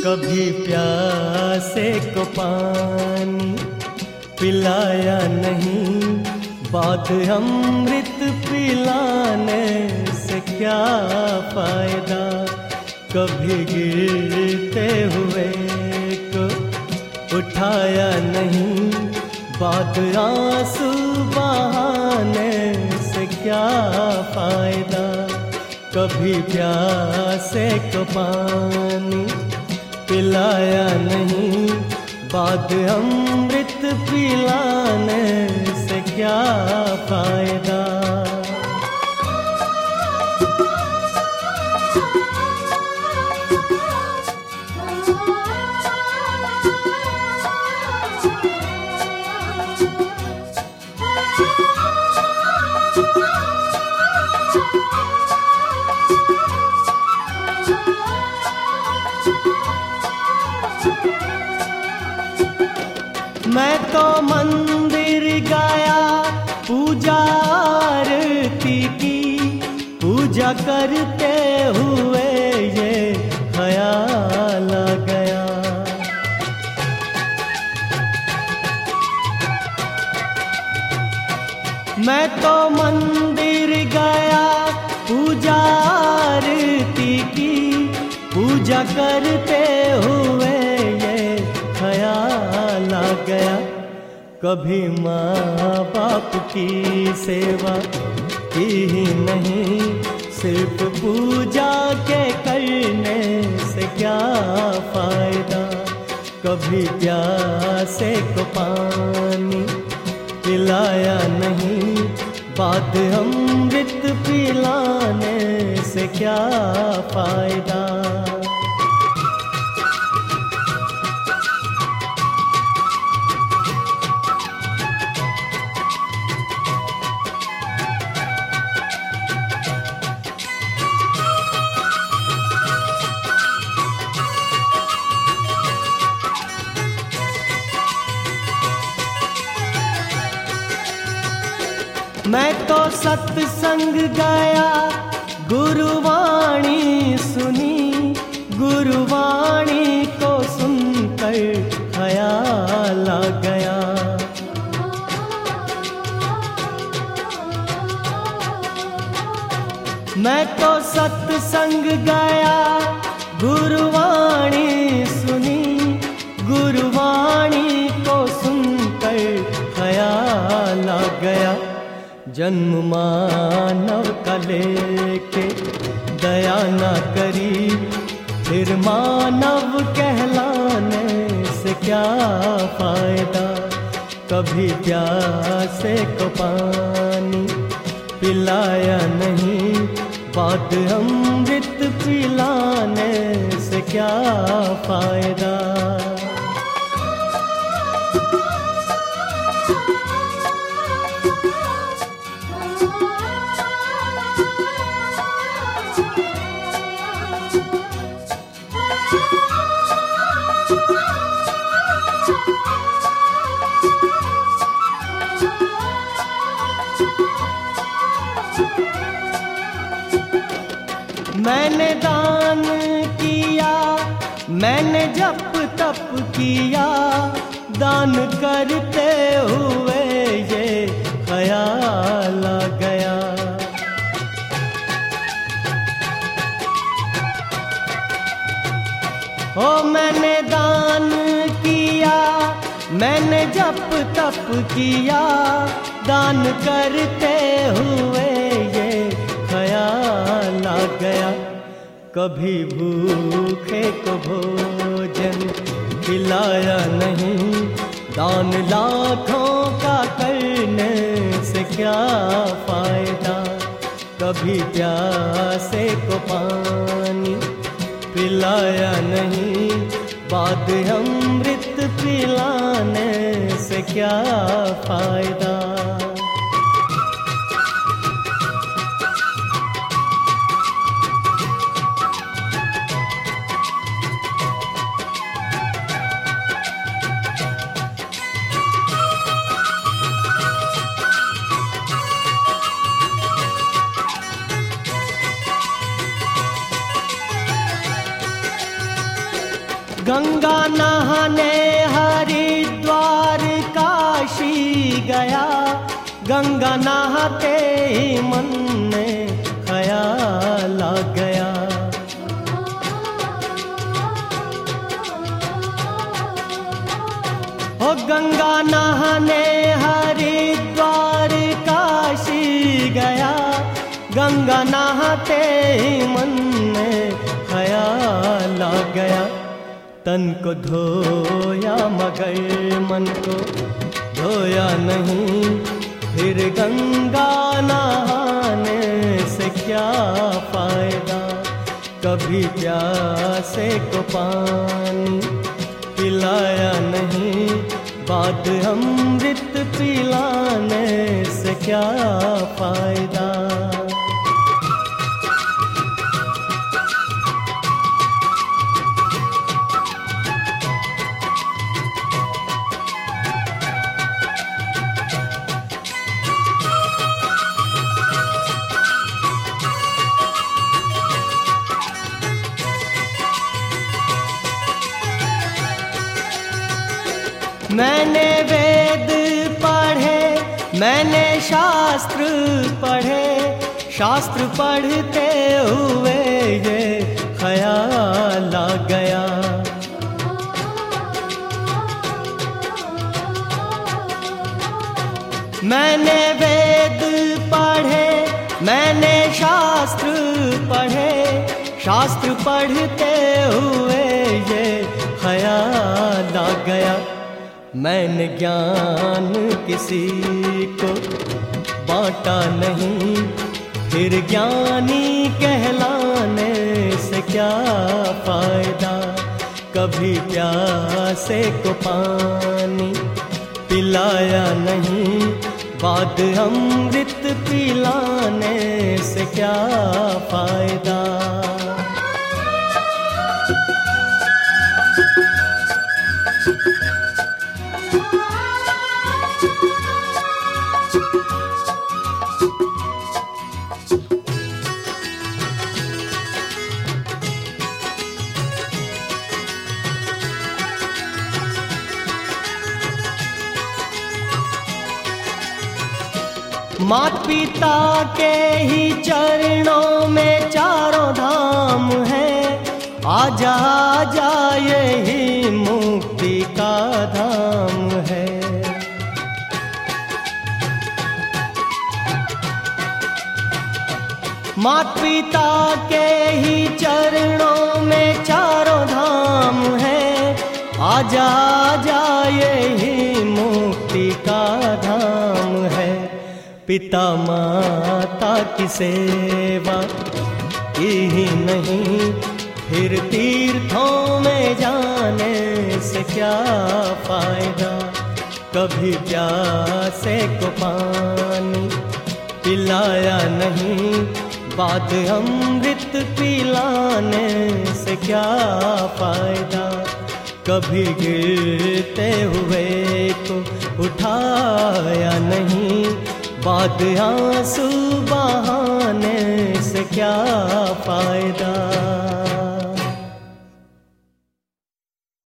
कभी प्यासे को पानी पिलाया नहीं, बात अमृत पिलाने से क्या फायदा। कभी गिरते हुए को उठाया नहीं, बात आंसू बहाने से क्या फायदा। कभी प्यासे को पानी पिलाया नहीं, बात अमृत पिलाने से क्या फायदा। मैं तो मंदिर गया पूजा आरती की, पूजा करते हुए ये ख्याल आ गया। मैं तो मंदिर गया पूजा आरती की, पूजा करते हुए ये ख्याल आ गया। कभी माँ बाप की सेवा की ही नहीं, सिर्फ पूजा के करने से क्या फायदा। कभी प्यासे को पानी पिलाया नहीं, बात अमृत पिलाने से क्या फायदा। मैं तो सत्संग गया गुरुवाणी सुनी, गुरुवाणी को सुनकर ख्याल आ गया। मैं तो सत्संग गया गुरुवाणी सुनी, गुरुवाणी को सुनकर ख्याल आ गया। जन्म मानव का लेके दया न करी, फिर मानव कहलाने से क्या फायदा। कभी प्यासे को पानी पिलाया नहीं, बात अमृत पिलाने से क्या फायदा। मैंने दान किया, मैंने जप तप किया, दान करते हुए ये ख्याल आ गया। ओ मैंने दान किया, मैंने जप तप किया, दान करते हुए ये ख्याल आ गया। कभी भूखे को भोजन खिलाया नहीं, दान लाखों का करने से क्या फायदा। कभी प्यासे को पानी पिलाया नहीं, बात अमृत पिलाने से क्या फायदा। गंगा नहाते ही मन में ख्याल आ गया। ओ गंगा नहाने हरिद्वार काशी गया, गंगा नहाते ही मन में ख्याल आ गया। तन को धोया मगर मन को धोया नहीं, फिर गंगा नहाने से क्या फायदा। कभी प्यासे को पानी पिलाया नहीं, बाद अमृत पिलाने से क्या फायदा। मैंने वेद पढ़े, मैंने शास्त्र पढ़े, शास्त्र पढ़ते हुए ये ख्याल आ गया। मैंने वेद पढ़े, मैंने शास्त्र पढ़े, शास्त्र पढ़ते हुए ये ख्याल आ गया। मैंने ज्ञान किसी को बांटा नहीं, फिर ज्ञानी कहलाने से क्या फायदा। कभी प्यासे को पानी पिलाया नहीं, बाद अमृत पिलाने से क्या फायदा। मात पिता के ही चरणों में चारों धाम है, आजा आजा यही मुक्ति का धाम है। मात पिता के ही चरणों में चारों धाम है, आजा आजा यही मुक्ति का धाम है। पिता माता की सेवा की ही नहीं, फिर तीर्थों में जाने से क्या फायदा। कभी प्यासे को पानी पिलाया नहीं, बाद अमृत पिलाने से क्या फायदा। कभी गिरते हुए को उठाया नहीं, बाद आंसू बहाने से क्या फायदा।